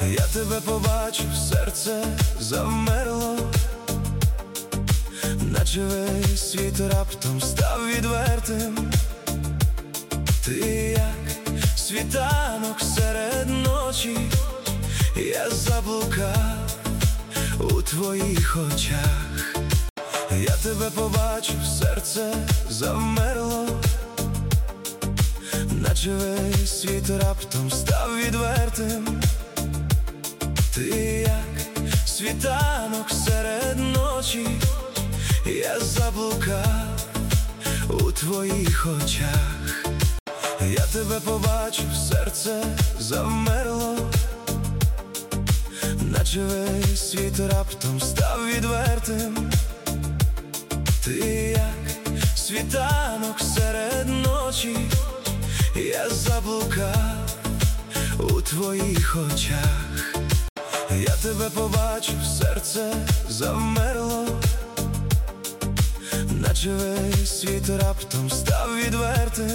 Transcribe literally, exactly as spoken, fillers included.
Я тебе побачив, серце завмерло, наче весь світ раптом став відвертим. Ти як світанок серед ночі, я заблукав у твоїх очах. Я тебе побачив, серце завмерло, наче весь світ раптом став відвертим. Ти як світанок серед ночі, я заблукав у твоїх очах. Я тебе побачив, серце завмерло, наче весь світ раптом став відвертим. Ти як світанок серед ночі, я заблукав у твоїх очах. Я тебе побачив, серце завмерло, наче весь світ раптом став відвертим.